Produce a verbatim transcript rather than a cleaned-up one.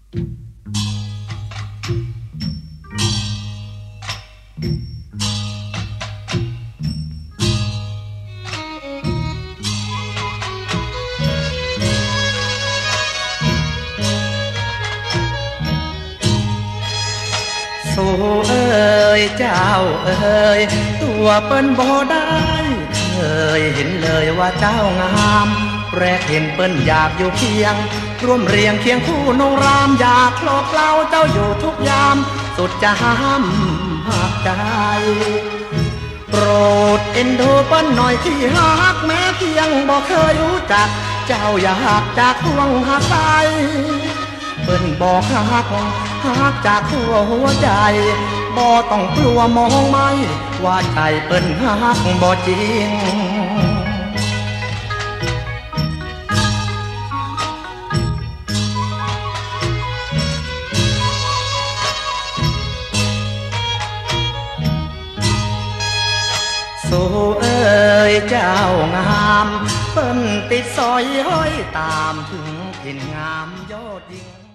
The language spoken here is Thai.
โอ้เอ๋ยเจ้าเอ๋ยตัวเปิ้นบ่ได้เคยเห็นเลยว่าเจ้างามแรกเห็นเปิ้นอยากอยู่เคียงร่วมเรียงเคียงคู่นงรามอยากโลกเล่าเจ้าอยู่ทุกยามสุดจะห้ามหักใจโปรดเอ็นดูเปิ้นหน่อยที่หักแม้เพียงบ่เคยรู้จักเจ้าอยากจากดวงหักใจเปิ้นบอกหักหักจากหัวใจบ่ต้องกลัวมองไม่ว่าใจเปิ้นหักบ่จริงสู่เอ๋ยเจ้างามเปิ้นติดสอยห้อยตามถึงถิ่นงามยอดยิ่ง